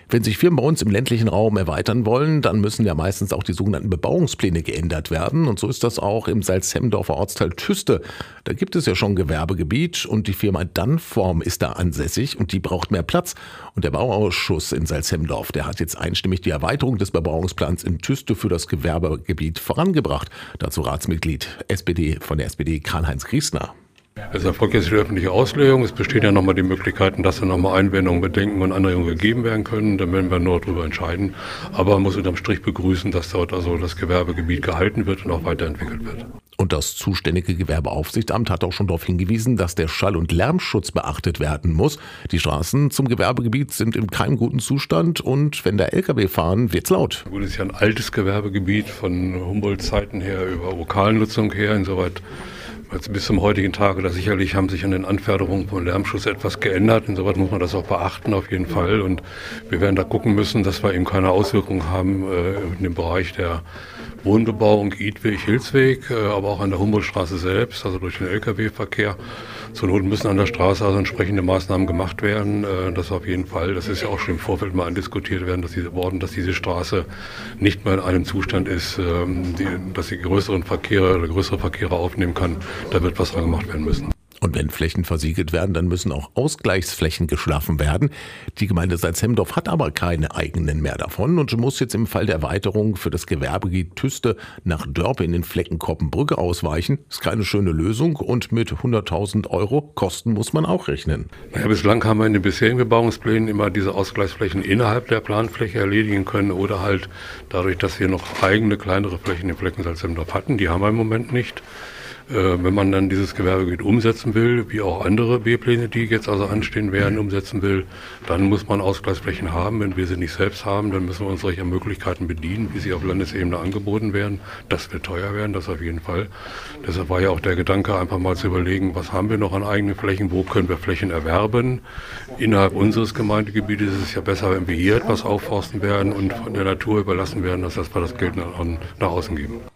Wenn sich Firmen bei uns im ländlichen Raum erweitern wollen, dann müssen ja meistens auch die sogenannten Bebauungspläne geändert werden. Und so ist das auch im Salzhemmendorfer Ortsteil Tüste. Da gibt es ja schon Gewerbegebiet und die Firma Danform ist da ansässig und die braucht mehr Platz. Und der Bauausschuss in Salzhemmendorf, der hat jetzt einstimmig die Erweiterung des Bebauungsplans in Tüste für das Gewerbegebiet vorangebracht. Dazu Ratsmitglied von der SPD Karl-Heinz Griesner. Es erfolgt jetzt die öffentliche Auslegung. Es bestehen ja nochmal die Möglichkeiten, dass dann nochmal Einwendungen, Bedenken und Anregungen gegeben werden können. Dann werden wir nur darüber entscheiden. Aber man muss unterm Strich begrüßen, dass dort also das Gewerbegebiet gehalten wird und auch weiterentwickelt wird. Und das zuständige Gewerbeaufsichtsamt hat auch schon darauf hingewiesen, dass der Schall- und Lärmschutz beachtet werden muss. Die Straßen zum Gewerbegebiet sind in keinem guten Zustand und wenn da LKW fahren, wird's laut. Gut, es ist ja ein altes Gewerbegebiet von Humboldt-Zeiten her über Lokalnutzung her. Insoweit bis zum heutigen Tage, da sicherlich haben sich an den Anforderungen vom Lärmschutz etwas geändert. Insoweit muss man das auch beachten auf jeden Fall. Und wir werden da gucken müssen, dass wir eben keine Auswirkungen haben in dem Bereich der Wohnbebauung, Idweg, Hilsweg, aber auch an der Humboldtstraße selbst, also durch den Lkw-Verkehr. Zur Not müssen an der Straße also entsprechende Maßnahmen gemacht werden. Das auf jeden Fall. Das ist ja auch schon im Vorfeld mal diskutiert worden, dass diese Straße nicht mehr in einem Zustand ist, dass sie größere Verkehre aufnehmen kann. Da wird was dran gemacht werden müssen. Und wenn Flächen versiegelt werden, dann müssen auch Ausgleichsflächen geschaffen werden. Die Gemeinde Salzhemmendorf hat aber keine eigenen mehr davon und muss jetzt im Fall der Erweiterung für das Gewerbegebiet Tüste nach Dörpe in den Flecken Koppenbrücke ausweichen. Ist keine schöne Lösung und mit 100.000 Euro Kosten muss man auch rechnen. Naja, bislang haben wir in den bisherigen Bebauungsplänen immer diese Ausgleichsflächen innerhalb der Planfläche erledigen können oder halt dadurch, dass wir noch eigene kleinere Flächen im Flecken Salzhemmendorf hatten. Die haben wir im Moment nicht. Wenn man dann dieses Gewerbegebiet umsetzen will, wie auch andere B-Pläne, die jetzt also anstehen werden, umsetzen will, dann muss man Ausgleichsflächen haben. Wenn wir sie nicht selbst haben, dann müssen wir uns solcher Möglichkeiten bedienen, wie sie auf Landesebene angeboten werden. Das wird teuer werden, das auf jeden Fall. Deshalb war ja auch der Gedanke, einfach mal zu überlegen, was haben wir noch an eigenen Flächen, wo können wir Flächen erwerben. Innerhalb unseres Gemeindegebietes ist es ja besser, wenn wir hier etwas aufforsten werden und von der Natur überlassen werden, als dass wir das Geld nach außen geben.